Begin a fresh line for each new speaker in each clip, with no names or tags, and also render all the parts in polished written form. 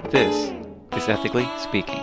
This is Ethically Speaking.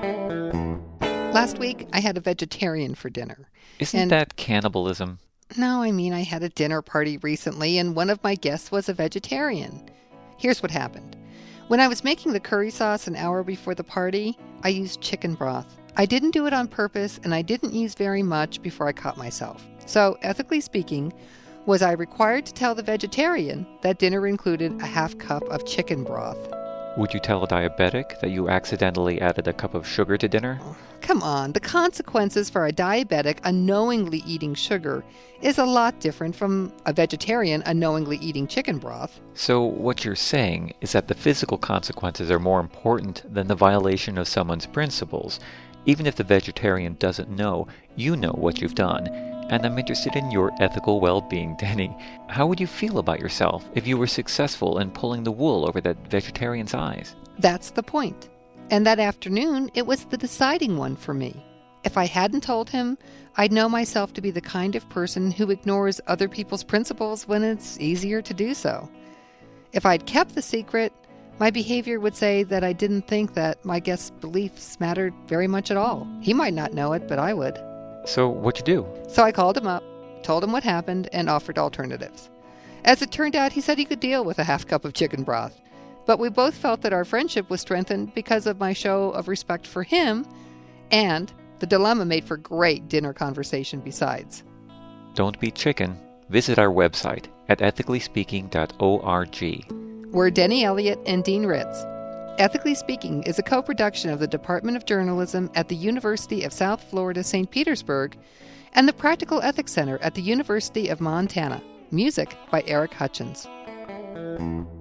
Last week, I had a vegetarian for dinner.
Isn't that cannibalism?
No, I had a dinner party recently, and one of my guests was a vegetarian. Here's what happened. When I was making the curry sauce an hour before the party, I used chicken broth. I didn't do it on purpose, and I didn't use very much before I caught myself. So, ethically speaking, was I required to tell the vegetarian that dinner included a half cup of chicken broth?
Would you tell a diabetic that you accidentally added a cup of sugar to dinner?
Come on, the consequences for a diabetic unknowingly eating sugar is a lot different from a vegetarian unknowingly eating chicken broth.
So what you're saying is that the physical consequences are more important than the violation of someone's principles. Even if the vegetarian doesn't know, you know what you've done. And I'm interested in your ethical well-being, Denny. How would you feel about yourself if you were successful in pulling the wool over that vegetarian's eyes?
That's the point. And that afternoon, it was the deciding one for me. If I hadn't told him, I'd know myself to be the kind of person who ignores other people's principles when it's easier to do so. If I'd kept the secret, my behavior would say that I didn't think that my guest's beliefs mattered very much at all. He might not know it, but I would.
So what'd you do?
So I called him up, told him what happened, and offered alternatives. As it turned out, he said he could deal with a half cup of chicken broth. But we both felt that our friendship was strengthened because of my show of respect for him, and the dilemma made for great dinner conversation besides.
Don't be chicken. Visit our website at ethicallyspeaking.org.
We're Denny Elliott and Dean Ritz. Ethically Speaking is a co-production of the Department of Journalism at the University of South Florida, St. Petersburg, and the Practical Ethics Center at the University of Montana. Music by Eric Hutchins.